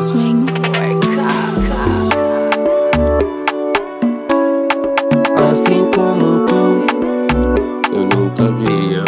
Swing. Assim como tu, eu nunca via.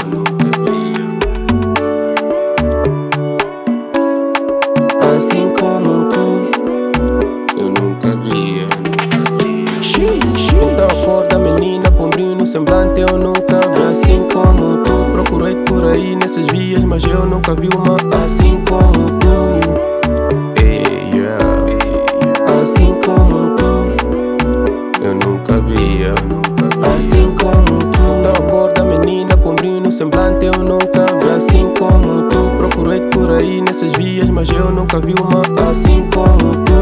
Assim como tu, eu nunca via. Então acorda menina com brilho no semblante, eu nunca vi. Assim como tu, procurei por aí nessas vias, mas eu nunca vi uma assim como tu. Yeah. Assim como tu, eu nunca via. Assim como tu, então acorda menina com brilho no semblante, eu nunca vi. Assim como tu, procurei por aí nessas vias, mas eu nunca vi uma assim como tu.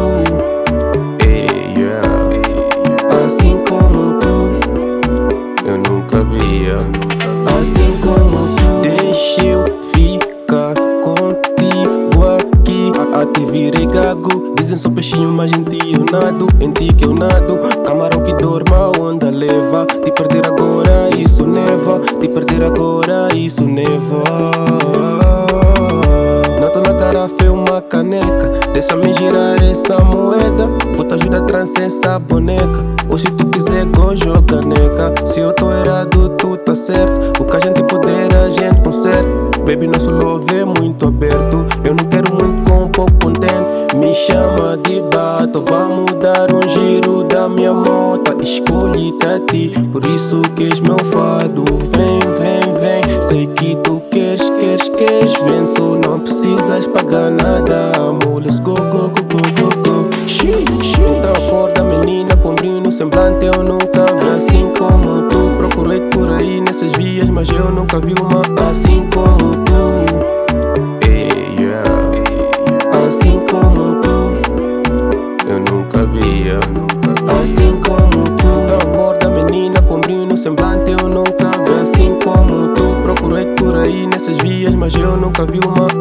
Assim como tu, eu nunca via. Assim como tu, deixa eu ficar contigo aqui. A te virei gago, dizem sou peixinho, mas em ti eu nado, em ti que eu nado. Camarão que dorme, a onda leva. Te perder agora, isso neva. Te perder agora, isso neva. Nato na garrafa é uma caneca. Deixa-me girar essa moeda. Vou te ajudar a trançar essa boneca. Ou se tu quiser go joga neca. Se eu tô errado, tu tá certo. O que a gente puder, a gente conserta. Baby, nosso love é muito aberto. Eu não quero muito com pouco contente. Me chama de bato, vamos dar um giro da minha moto. Escolhi-te a ti, por isso que és meu fado. Vem, vem, vem, sei que tu queres. Venço, não precisas pagar nada. Amor, let's go, go, go, go, go, go. Então acorda menina com brilho no semblante, eu nunca vi. Assim como tu, procurei por aí nessas vias, mas eu nunca vi uma assim como tu. Assim como tu, eu nunca via. Assim como tu, então acorda menina com brilho no semblante, eu nunca vi. Assim como tu, procurei por aí nessas vias, mas eu nunca vi uma